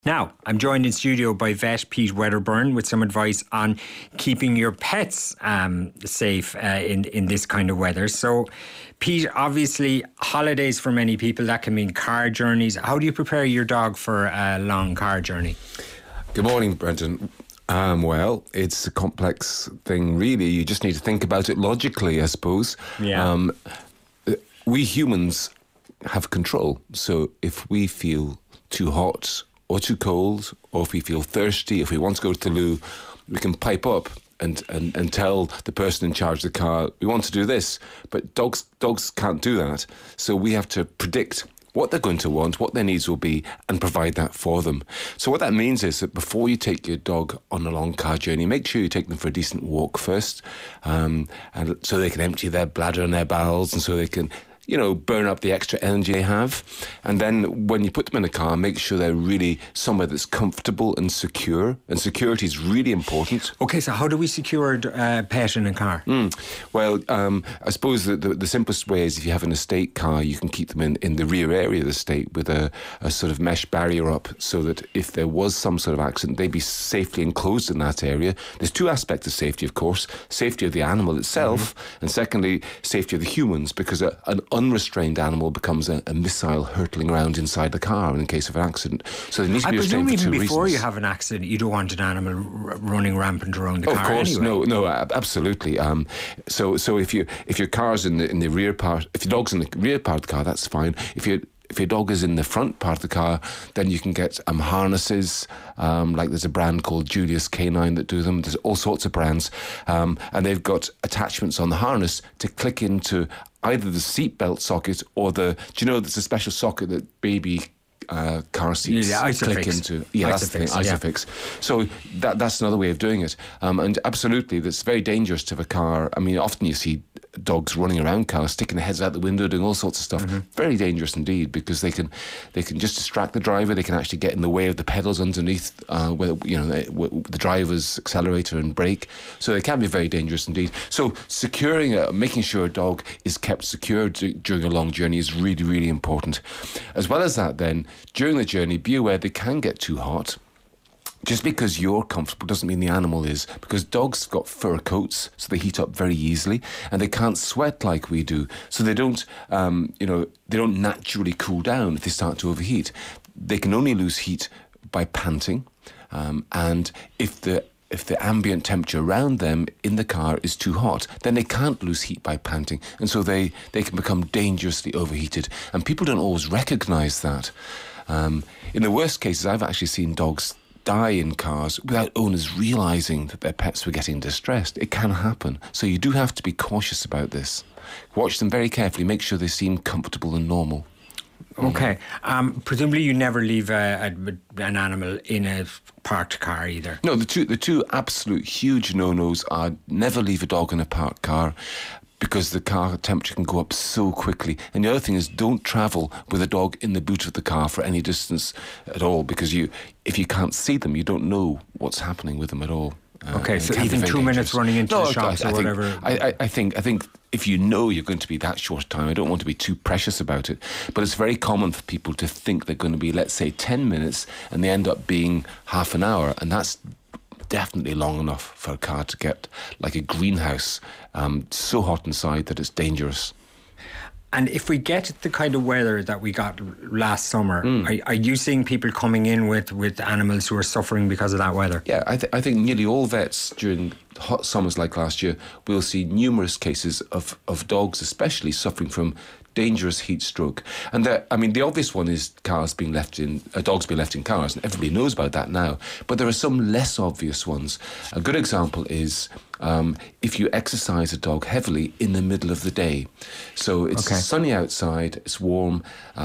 Now, I'm joined in studio by vet Pete Wedderburn with some advice on keeping your pets safe in this kind of weather. So, Pete, obviously, holidays for many people, that can mean car journeys. How do you prepare your dog for a long car journey? Good morning, Brendan. Well, it's a complex thing, really. You just need to think about it logically, I suppose. Yeah. We humans have control. So if we feel too hot or too cold, or if we feel thirsty, if we want to go to the loo, we can pipe up and tell the person in charge of the car, we want to do this. But dogs can't do that. So we have to predict what they're going to want, what their needs will be, and provide that for them. So what that means is that before you take your dog on a long car journey, make sure you take them for a decent walk first, and so they can empty their bladder and their bowels, and so they can burn up the extra energy they have. And then when you put them in a car, make sure they're really somewhere that's comfortable and secure. And security is really important. Okay, so how do we secure a pet in a car? Well, I suppose the simplest way is if you have an estate car, you can keep them in the rear area of the estate with a sort of mesh barrier up so that if there was some sort of accident, they'd be safely enclosed in that area. There's two aspects of safety, of course. Safety of the animal itself, and secondly, safety of the humans, because an unrestrained animal becomes a missile hurtling around inside the car in case of an accident. So they need to be restrained for two reasons. I presume even before you have an accident, you don't want an animal running rampant around the car. Of course, anyway. no, absolutely. So if your car's in the rear part, if your dog's in the rear part of the car, that's fine. If your dog is in the front part of the car, then you can get harnesses, like there's a brand called Julius Canine that do them. There's all sorts of brands, and they've got attachments on the harness to click into either the seatbelt socket or there's a special socket that baby car seats click into. Yeah, that's the thing, Isofix. Yeah. So that's another way of doing it. And absolutely, that's very dangerous to have a car. I mean, often you see dogs running around cars, sticking their heads out the window, doing all sorts of stuff. Very dangerous indeed, because they can just distract the driver. They can actually get in the way of the pedals underneath the driver's accelerator and brake. So they can be very dangerous indeed. So making sure a dog is kept secure during a long journey is really, really important. As well as that, then, during the journey, be aware they can get too hot. Just because you're comfortable doesn't mean the animal is, because dogs have got fur coats, so they heat up very easily, and they can't sweat like we do, so they don't naturally cool down if they start to overheat. They can only lose heat by panting, and if the ambient temperature around them in the car is too hot, then they can't lose heat by panting, and so they can become dangerously overheated, and people don't always recognise that. In the worst cases, I've actually seen dogs die in cars without owners realising that their pets were getting distressed. It can happen. So you do have to be cautious about this. Watch them very carefully. Make sure they seem comfortable and normal. Okay. Presumably you never leave an animal in a parked car either. No, the two absolute huge no-nos are never leave a dog in a parked car, because the car temperature can go up so quickly. And the other thing is, don't travel with a dog in the boot of the car for any distance at all, because if you can't see them, you don't know what's happening with them at all. Okay, so even 2 minutes running into the shops or whatever. I think if you know you're going to be that short time, I don't want to be too precious about it, but it's very common for people to think they're going to be, let's say, 10 minutes, and they end up being half an hour, and that's definitely long enough for a car to get like a greenhouse, so hot inside that it's dangerous. And if we get the kind of weather that we got last summer, are you seeing people coming in with animals who are suffering because of that weather? Yeah, I think nearly all vets during hot summers like last year will see numerous cases of dogs especially suffering from dangerous heat stroke. And the obvious one is dogs being left in cars, and everybody knows about that now. But there are some less obvious ones. A good example is if you exercise a dog heavily in the middle of the day. So it's sunny outside, it's warm,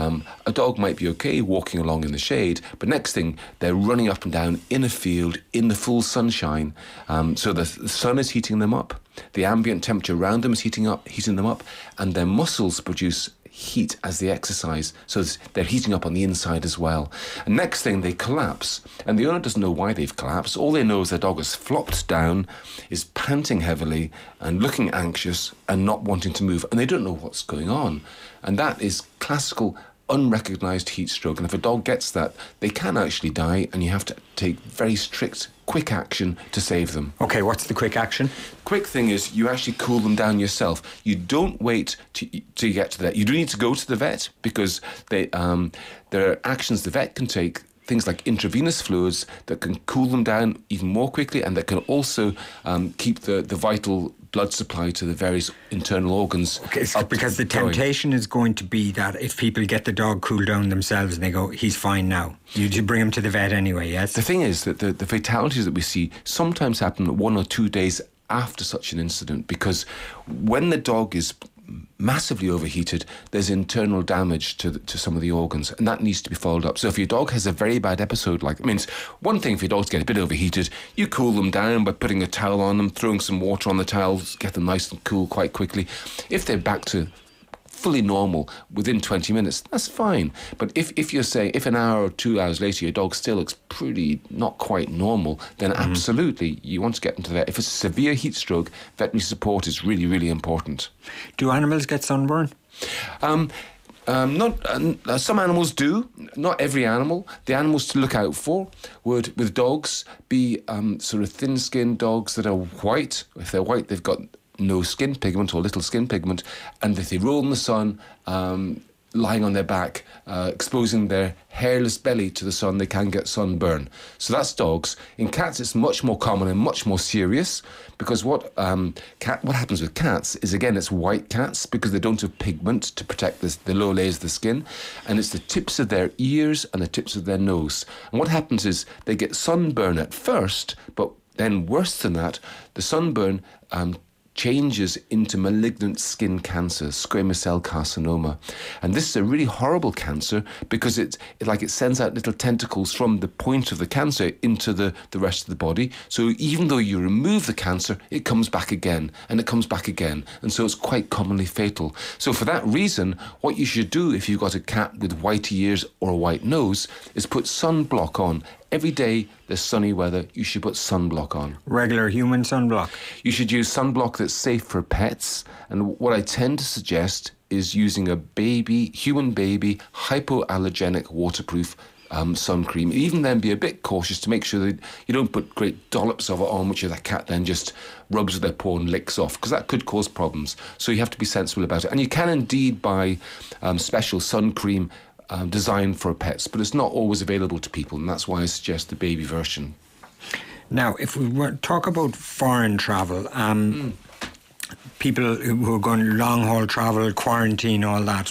a dog might be okay walking along in the shade, but next thing, they're running up and down in a field in the full sunshine, so the sun is heating them up. The ambient temperature around them is heating them up, and their muscles produce heat as they exercise, so they're heating up on the inside as well. And next thing, they collapse, and the owner doesn't know why they've collapsed. All they know is their dog has flopped down, is panting heavily and looking anxious and not wanting to move, and they don't know what's going on. And that is classical unrecognised heat stroke. And if a dog gets that, they can actually die, and you have to take very strict, quick action to save them. Okay, what's the quick action? Quick thing is you actually cool them down yourself. You don't wait to get to the vet. You do need to go to the vet, because there are actions the vet can take, things like intravenous fluids that can cool them down even more quickly, and that can also keep the vital blood supply to the various internal organs. Okay, because the temptation is going to be that if people get the dog cooled down themselves and they go, he's fine now, you bring him to the vet anyway, yes? The thing is that the fatalities that we see sometimes happen 1 or 2 days after such an incident, because when the dog is massively overheated, there's internal damage to some of the organs, and that needs to be followed up. So if your dog has a very bad episode, it's one thing for your dog to get a bit overheated, you cool them down by putting a towel on them, throwing some water on the towels, get them nice and cool quite quickly. If they're back to fully normal within 20 minutes, that's fine. But if you're saying, if an hour or 2 hours later your dog still looks pretty not quite normal, then absolutely you want to get them to the vet. If it's a severe heat stroke, veterinary support is really, really important. Do animals get sunburn? Some animals do, not every animal. The animals to look out for would, with dogs, be sort of thin-skinned dogs that are white. If they're white, they've got no skin pigment or little skin pigment, and if they roll in the sun, lying on their back, exposing their hairless belly to the sun, they can get sunburn. So that's dogs. In cats, it's much more common and much more serious, because what happens with cats is, again, it's white cats, because they don't have pigment to protect the lower layers of the skin, and it's the tips of their ears and the tips of their nose. And what happens is they get sunburn at first, but then worse than that, the sunburn changes into malignant skin cancer, squamous cell carcinoma. And this is a really horrible cancer, because it sends out little tentacles from the point of the cancer into the rest of the body. So even though you remove the cancer, it comes back again, and it comes back again. And so it's quite commonly fatal. So for that reason, what you should do if you've got a cat with white ears or a white nose is put sunblock on. Every day there's sunny weather, you should put sunblock on. Regular human sunblock? You should use sunblock that's safe for pets. And what I tend to suggest is using a human baby, hypoallergenic waterproof sun cream. Even then, be a bit cautious to make sure that you don't put great dollops of it on, which the cat then just rubs with their paw and licks off, because that could cause problems. So you have to be sensible about it. And you can indeed buy special sun cream designed for pets, but it's not always available to people, and that's why I suggest the baby version. Now, if we talk about foreign travel, people who are going long-haul travel, quarantine, all that,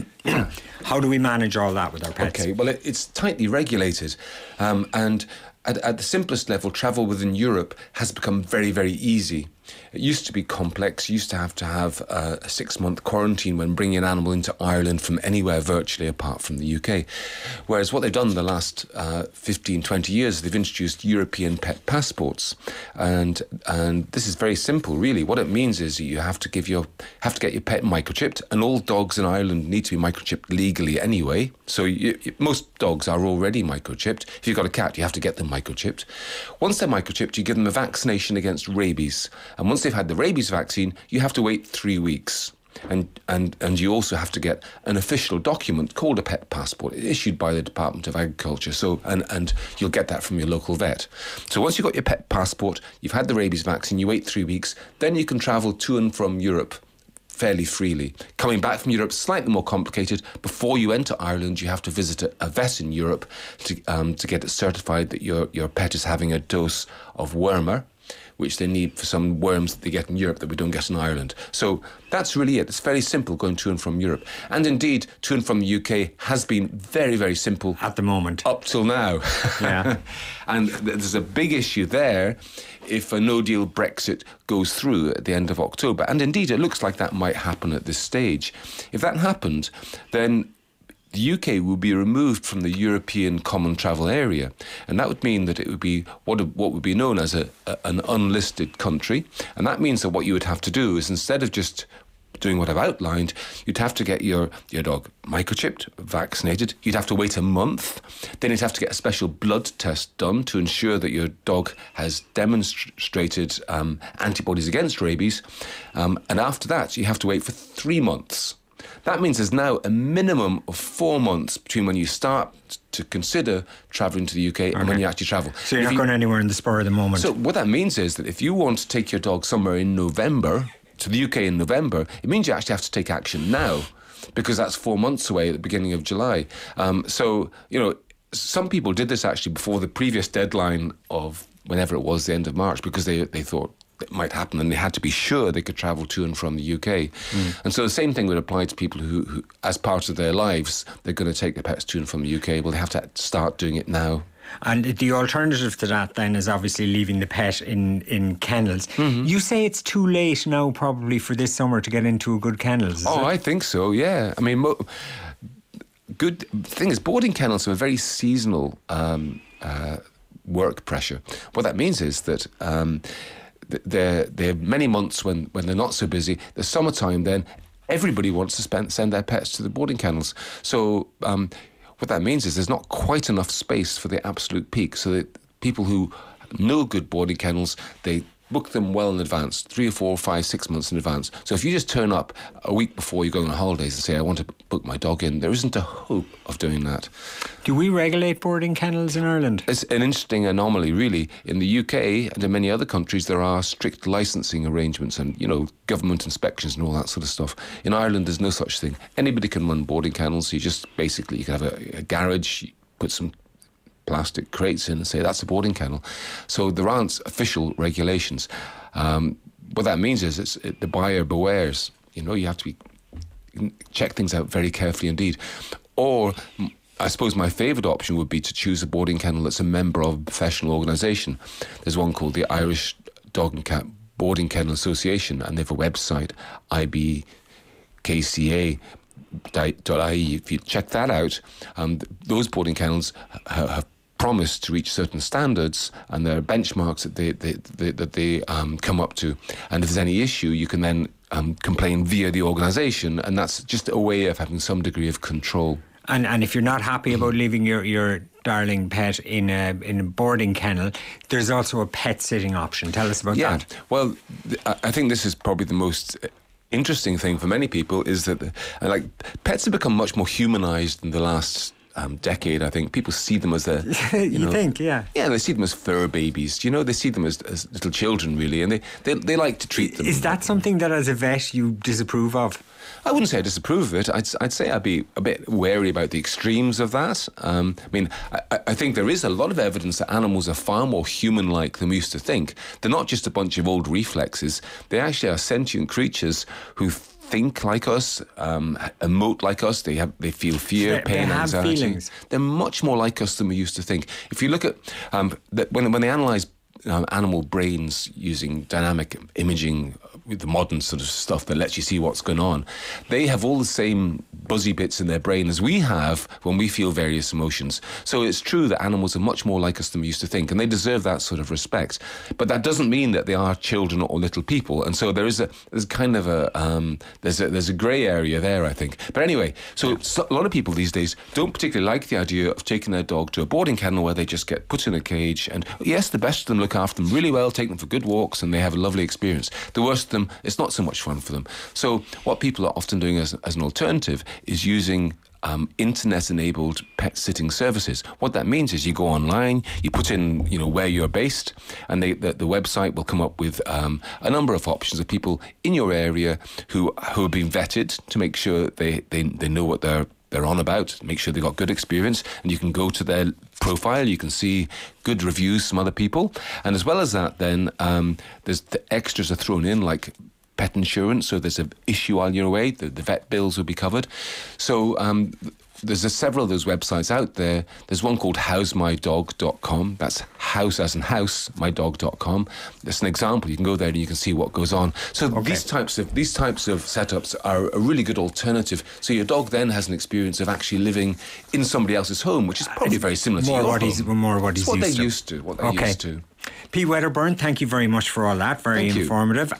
how do we manage all that with our pets? Okay, well, it's tightly regulated, and at the simplest level, travel within Europe has become very, very easy. It used to be complex. You used to have a 6-month quarantine when bringing an animal into Ireland from anywhere virtually apart from the UK. Whereas what they've done in the last 15, 20 years, they've introduced European pet passports. And this is very simple, really. What it means is you have to get your pet microchipped, and all dogs in Ireland need to be microchipped legally anyway. So most dogs are already microchipped. If you've got a cat, you have to get them microchipped. Once they're microchipped, you give them a vaccination against rabies. And once they've had the rabies vaccine, you have to wait 3 weeks. And you also have to get an official document called a pet passport issued by the Department of Agriculture. So and you'll get that from your local vet. So once you've got your pet passport, you've had the rabies vaccine, you wait 3 weeks, then you can travel to and from Europe fairly freely. Coming back from Europe, slightly more complicated. Before you enter Ireland, you have to visit a vet in Europe to get it certified that your pet is having a dose of wormer, which they need for some worms that they get in Europe that we don't get in Ireland. So that's really it. It's very simple going to and from Europe. And indeed, to and from the UK has been very, very simple. At the moment. Up till now. Yeah. And there's a big issue there if a no-deal Brexit goes through at the end of October. And indeed, it looks like that might happen at this stage. If that happened, then the UK will be removed from the European Common Travel Area, and that would mean that it would be what would be known as an unlisted country. And that means that what you would have to do is, instead of just doing what I've outlined, you'd have to get your dog microchipped, vaccinated. You'd have to wait a month. Then you'd have to get a special blood test done to ensure that your dog has demonstrated antibodies against rabies. And after that, you have to wait for 3 months. That means there's now a minimum of 4 months between when you start to consider travelling to the UK and when you actually travel. So you're not going anywhere in the spur of the moment. So what that means is that if you want to take your dog somewhere in November, to the UK in November, it means you actually have to take action now, because that's 4 months away at the beginning of July. Some people did this actually before the previous deadline of whenever it was, the end of March, because they thought it might happen and they had to be sure they could travel to and from the UK. And so the same thing would apply to people who, as part of their lives, they're going to take their pets to and from the UK. Well, they have to start doing it now. And the alternative to that then is obviously leaving the pet in kennels. You say it's too late now probably for this summer to get into a good kennels, is it? I think so, yeah. I mean, good thing is boarding kennels are a very seasonal work pressure. What that means is that there are many months when they're not so busy. The summertime then, everybody wants to send their pets to the boarding kennels. So what that means is there's not quite enough space for the absolute peak. So that people who know good boarding kennels, they book them well in advance, 3 or 4 or 5, 6 months in advance. So if you just turn up a week before you're going on holidays and say, I want to book my dog in, there isn't a hope of doing that. Do we regulate boarding kennels in Ireland? It's an interesting anomaly, really. In the UK and in many other countries, there are strict licensing arrangements and, government inspections and all that sort of stuff. In Ireland, there's no such thing. Anybody can run boarding kennels. You can have a garage, you put some plastic crates in and say that's a boarding kennel. So there aren't official regulations. What that means is the buyer bewares. You have to check things out very carefully indeed. Or I suppose my favourite option would be to choose a boarding kennel that's a member of a professional organisation. There's one called the Irish Dog and Cat Boarding Kennel Association, and they have a website, ibkca.ie. If you check that out, those boarding kennels have promised to reach certain standards, and there are benchmarks that they come up to. And if there's any issue, you can then complain via the organisation, and that's just a way of having some degree of control. And if you're not happy about leaving your darling pet in a boarding kennel, there's also a pet sitting option. Tell us about that. Well, I think this is probably the most interesting thing for many people, is that pets have become much more humanised in the last decade. I think people see them as their they see them as fur babies. They see them as little children, really, and they like to treat them. Is that something that as a vet you disapprove of? I wouldn't say I disapprove of it. I'd say I'd be a bit wary about the extremes of that. I think there is a lot of evidence that animals are far more human-like than we used to think. They're not just a bunch of old reflexes. They actually are sentient creatures who think like us, emote like us. They feel fear, pain, anxiety. Feelings. They're much more like us than we used to think. If you look at when they analyse animal brains using dynamic imaging, with the modern sort of stuff that lets you see what's going on, they have all the same buzzy bits in their brain as we have when we feel various emotions. So it's true that animals are much more like us than we used to think, and they deserve that sort of respect. But that doesn't mean that they are children or little people, and so there's a grey area there, I think. But anyway, so a lot of people these days don't particularly like the idea of taking their dog to a boarding kennel where they just get put in a cage, and yes, the best of them look after them really well, take them for good walks, and they have a lovely experience. The worst of them, it's not so much fun for them. So what people are often doing as an alternative is using internet-enabled pet sitting services. What that means is you go online, you put in where you're based, and the website will come up with a number of options of people in your area who have been vetted to make sure they know what they're on about, make sure they've got good experience, and you can go to their profile, you can see good reviews from other people, and as well as that then there's the extras are thrown in, like pet insurance, so there's an issue while you're away, the vet bills will be covered. So there's several of those websites out there. There's one called housemydog.com. That's house as in house, mydog.com. That's an example. You can go there and you can see what goes on. So these types of setups are a really good alternative. So your dog then has an experience of actually living in somebody else's home, which is probably very similar to your home. More what he's used to. Pete Wedderburn, thank you very much for all that. Very informative.